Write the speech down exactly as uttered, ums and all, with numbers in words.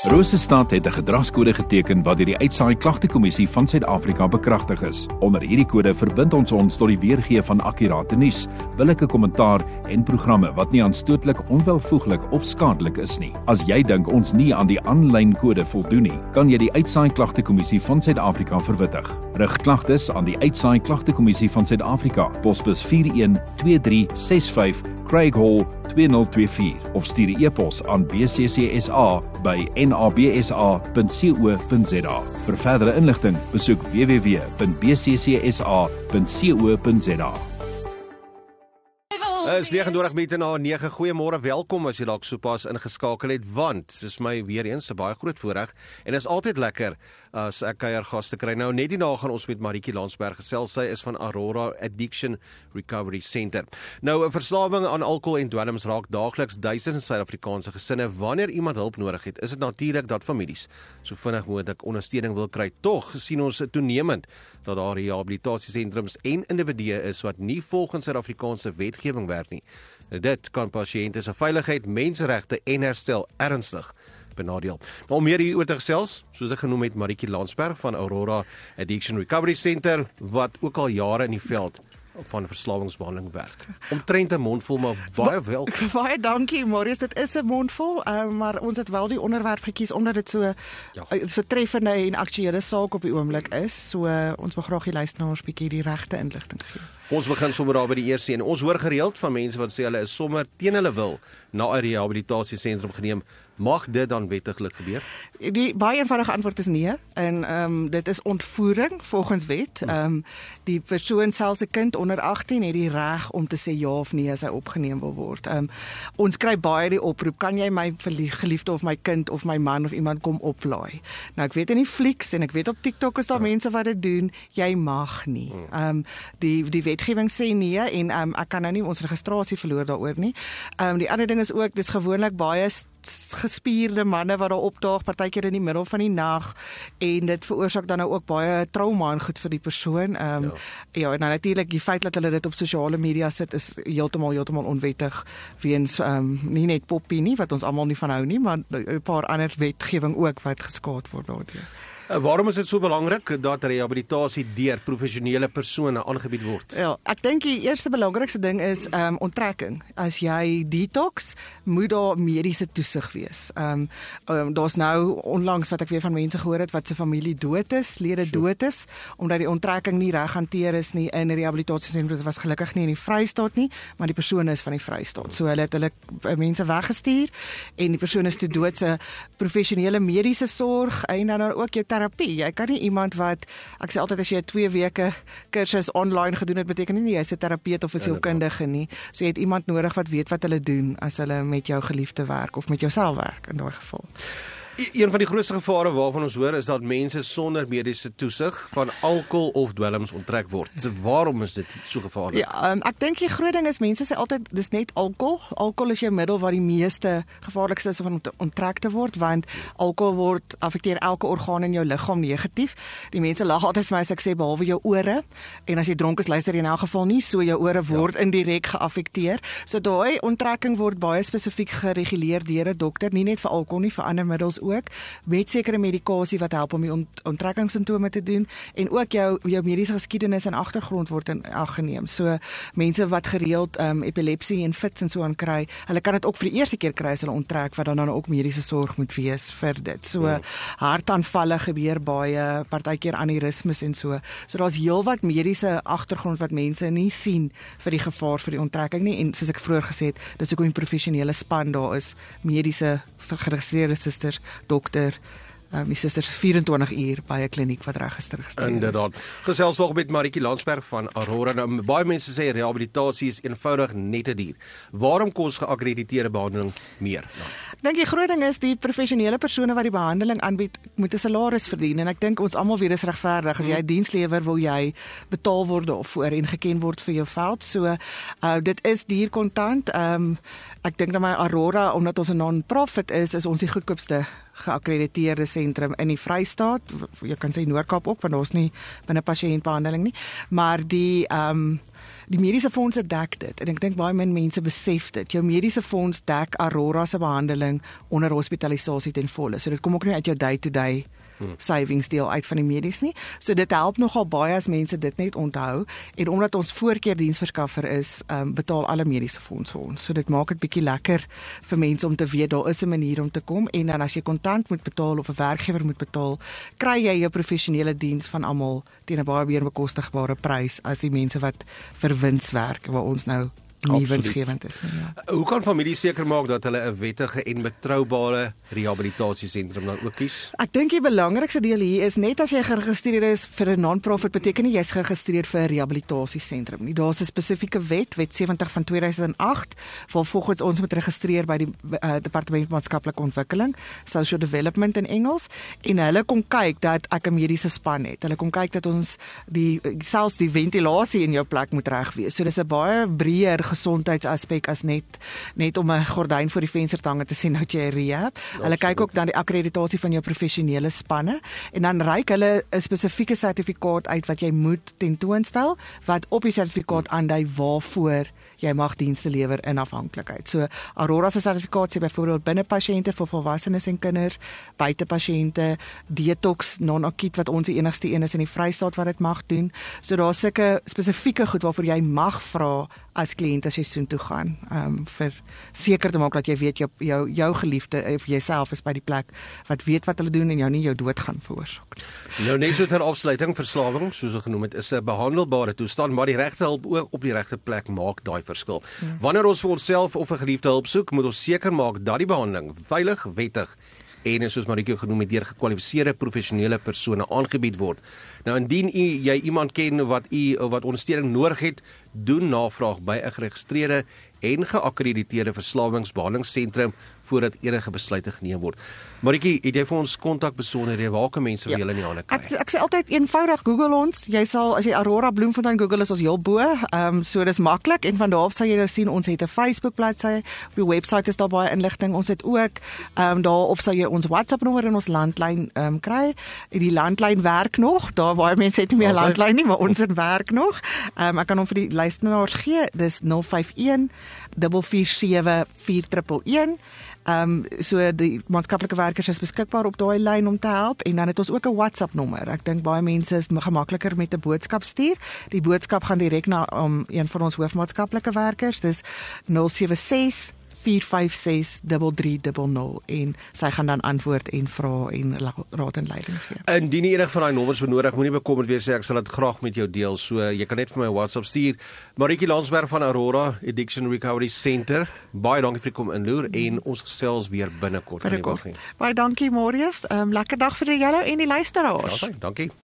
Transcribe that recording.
Rosestad het 'n gedragskode geteken wat deur die Uitsaai Klagtekommissie van Suid-Afrika bekragtig is. Onder hierdie kode verbind ons ons tot die weergee van akkurate nuus, billike kommentaar en programme wat nie aanstootlik, onwelvoeglik of skadelik is nie. As jy dink ons nie aan die aanlyn kode voldoen nie, kan jy die Uitsaai Klagtekommissie van Suid-Afrika verwittig. Rig klagtes aan die Uitsaai Klagtekommissie van Suid-Afrika, posbus vier een twee drie ses vyf, Craig Hall twee nul twee vier of stuur 'n e-pos aan b c c s a by n a b s a punt co punt z a. Vir verdere inligting, besoek w w w punt b c c s a punt co punt z a. Is negenentwintig minute na nege. Goeiemôre, welkom as jy dalk sopas ingeskakel het, want dit is my weer eens 'n baie groot voorreg en is altyd lekker as ek kuier gaste kry. Nou net hierna gaan ons met Marietjie Landsberg gesels. Sy is van Aurora Addiction Recovery Center. Nou 'n verslawing aan alkohol en dwelms raak daagliks duisende Suid-Afrikaanse gesinne. Wanneer iemand hulp nodig het, is dit natuurlik dat families so vinnig moontlik ondersteuning wil kry. Tog sien ons toenemend dat daar rehabilitasiesentrums en individue is wat nie volgens Suid-Afrikaanse wetgewing werk nie. Dit kan pasiënte se veiligheid, menseregte en herstel ernstig benadeel. Nou om meer hieroor te gesels, soos ek genoem het, Marietjie Landsberg van Aurora Addiction Recovery Center, wat ook al jare in die veld van verslawingsbehandeling werk. Omtrent 'n mondvol, maar baie welkom. Baie dankie, Marius. Dit is 'n mondvol, uh, maar ons het wel die onderwerp gekies omdat dit so ja. uh, so treffende en aktuele saak op die oomblik is. So uh, ons wil graag die luisteraars bietjie die regte inligting gee. Ons begin sommer daar by die eerste een. Ons hoor gereeld van mense wat sê hulle is sommer teen hulle wil na 'n rehabilitasiesentrum geneem. Mag dit dan wettiglik gebeur? Die baie eenvoudige antwoord is nee. En um, dit is ontvoering volgens wet. Um, die persoon, selfs 'n kind onder agttien, het die reg om te sê ja of nee as hy opgeneem wil word. Um, ons kry baie die oproep, kan jy my geliefde of my kind of my man of iemand kom oplaai? Nou ek weet in die flieks en ek weet op TikTok is daar ja. mense wat dit doen. Jy mag nie. Um, die die wetgewing sê nee en um, ek kan nou nie ons registrasie verloor daaroor nie. Um, die ander ding is ook, dis gewoonlik baie gespierde manne wat daar opdaag, partykeer in die middel van die nag, en dit veroorsaak dan nou ook baie trauma en goed vir die persoon. Um, ja. ja, en nou natuurlik die feit dat hulle dit op sosiale media sit is heeltemal heeltemal onwettig weens um, nie net Poppy nie wat ons almal nie van hou nie, maar 'n paar ander wetgewing ook wat geskaad word daardeur. Waarom is dit so belangrik dat rehabilitasie deur professionele persone aangebied word? Ja, ek dink die eerste belangrikste ding is um, onttrekking. As jy detox, moet daar mediese toesig wees. Um, um, daar's nou onlangs wat ek weer van mense gehoor het wat se familie dood is, lede sure. dood is, omdat die onttrekking nie reg hanteer is nie in rehabilitasiesentrums. Was gelukkig nie in die Vrystaat nie, maar die persoon is van die Vrystaat. So hulle het hulle mense weggestuur en die persoon is toe dood. Se professionele mediese sorg en dan ook jou terapie. Jy kan nie iemand wat, ek sê altyd as jy 'n twee weke kursus online gedoen het, beteken nie jy's 'n terapeut of 'n sielkundige nie. So jy het iemand nodig wat weet wat hulle doen as hulle met jou geliefde werk of met jouself werk in daai geval. Een van die grootste gevare waarvan ons hoor is dat mense sonder mediese toesig van alkohol of dwelms onttrek word. So waarom is dit so gevaarlik? Ja, um, ek dink die groot ding is mense sê altyd dis net alkohol. Alkohol is jou middel wat die meeste gevaarlikste is om onttrek te word, want alkohol word affekteer elke orgaan in jou liggaam negatief. Die mense lag altyd vir my as ek sê behalwe jou ore, en as jy dronk is luister jy in elk geval nie, so jou ore word ja. indirek geaffekteer. So daai onttrekking word baie spesifiek gereguleer deur 'n dokter, nie net vir alkohol nie, vir ander middels ook, met sekere medikasie wat help om die ont- onttrekkingssimptome te doen, en ook jou jou mediese geskiedenis en agtergrond word in ag geneem. So mense wat gereeld um, epilepsie en fits en so aan kry, hulle kan dit ook vir die eerste keer kry as hulle onttrek, wat dan dan ook mediese sorg moet wees vir dit. So ja. hartaanvalle gebeur baie, partykeer aneurysmes en so. So daar's heelwat mediese agtergrond wat mense nie sien vir die gevaar vir die onttrekking nie, en soos ek vroeër gesê het, dit is ook 'n professionele span daar is, mediese geregistreerde susters, dokter, um, die susters is vyf en twintig uur by 'n kliniek wat registreer is. Inderdaad. Gesels nog met Marietjie Landsberg van Aurora. Nou, baie mense sê rehabilitasie is eenvoudig net te duur. Waarom kos geakkrediteerde behandeling meer? Nou. Ek dink die groot ding is die professionele persone wat die behandeling aanbied, moet 'n salaris verdien, en ek dink ons almal weet dis regverdig. As jy 'n diens lewer, wil jy betaal word daarvoor en geken word vir jou veld. So uh, dit is duur kontant. Um, ek dink dat my Aurora, omdat ons 'n non-profit is, is ons die goedkoopste geakkrediteerde sentrum in die Vrystaat. Jy kan sê Noord-Kaap ook, want daar's nie binne pasiëntbehandeling nie, maar die ehm um, Die mediese fondse dek dit, en ek dink baie min mense besef dit. Jou mediese fonds dek Aurora se behandeling onder hospitalisasie ten volle. So dit kom ook nie uit jou day-to-day hmm. savings deel uit van die medies nie. So dit help nogal baie as mense dit net onthou, en omdat ons voorkeur diensverskaffer is, um, betaal alle mediese fonds vir ons. So dit maak dit bietjie lekker vir mense om te weet daar is 'n manier om te kom, en dan as jy kontant moet betaal of 'n werkgewer moet betaal, kry jy jou professionele diens van almal teen 'n baie meer bekostigbare prys as die mense wat vir wins werk, waar ons nou nie winsgewend is nie. Ja. Hoe kan families seker maak dat hulle 'n wettige en betroubare rehabilitasiesentrum dan ook kies? Ek dink die belangrikste deel hier is net as jy geregistreer is vir 'n non-profit, beteken nie jy's geregistreer vir 'n rehabilitasiesentrum nie. Daar's 'n spesifieke wet, Wet sewentig van tweeduisend agt, waar volgens ons moet registreer by die uh, Departement Maatskaplike Ontwikkeling, Social Development in Engels, en hulle kom kyk dat ek 'n mediese span het. Hulle kom kyk dat ons die selfs die ventilasie in jou plek moet reg wees. So dis 'n baie breër gesondheidsaspek as net net om 'n gordyn voor die venster te hang te sê nou jy 'n rehab. Ja, hulle kyk ook dan die akkreditasie van jou professionele spanne, en dan reik hulle 'n spesifieke sertifikaat uit wat jy moet tentoonstel, wat op die sertifikaat aandui waarvoor jy mag dienste lewer in afhanklikheid. So Aurora se sertifikaat sê byvoorbeeld binne pasiënte vir volwassenes en kinders, buite pasiënte, detox, non-akut wat ons die enigste een is in die Vrystaat wat dit mag doen. So daar's sulke spesifieke goed waarvoor jy mag vra as kliënt as jy soontoe gaan, um, vir seker te maak dat jy weet jou jou, jou geliefde of jouself is by die plek wat weet wat hulle doen en jou nie jou dood gaan veroorsaak. Nou net so ter afsluiting, verslawing, soos ek genoem het, is 'n behandelbare toestand, maar die regte hulp ook op die regte plek maak daai verskil. Ja. Wanneer ons vir onsself of 'n geliefde hulp soek, moet ons seker maak dat die behandeling veilig, wettig en soos Marieke genoem het, deur gekwalifiseerde professionele persone aangebied word. Nou indien u, jy iemand ken wat u wat ondersteuning nodig het, doen navraag by 'n geregistreerde en geakkrediteerde verslawingsbehandelingsentrum voordat enige besluite geneem word. Marieke, het jy vir ons kontakbesonderhede, waar kan mense vir julle in die hande kry? Ek, ek sê altyd eenvoudig Google ons. Jy sal as jy Aurora Bloemfontein Google is ons heel bo. Ehm um, so dis maklik, en van daar af sal jy nou sien ons het 'n Facebook bladsy. Op die webwerf is daar baie inligting. Ons het ook ehm um, daarop sal jy ons WhatsApp nommer en ons landlyn ehm um, kry. En die landlyn werk nog. Daar baie mense het nie meer landlyn nie, maar ons het werk nog. Ehm um, ek kan hom vir die luisteraars gee. Dis nul vyf een vier vier sewe vier een een een. Ehm um, so die maatskaplike werkers is beskikbaar op daai lyn om te help, en dan het ons ook 'n WhatsApp nommer. Ek dink baie mense is gemakliker met 'n boodskap stuur. Die boodskap gaan direk na um, een van ons hoofmaatskaplike werkers. Dis nul sewe ses vier vyf ses drie drie nul nul, en sy gaan dan antwoord en vra en raad en leiding gee. Indien jy enig van daai nommers benodig, moenie bekommerd wees sê ek sal dit graag met jou deel. So jy kan net vir my WhatsApp stuur. Marieke Landsberg van Aurora Addiction Recovery Center. Baie dankie vir die kom inloer, en ons gesels weer binnekort. Baie dankie Marius. Um, lekker dag vir julle en die luisteraars. Ja, dankie.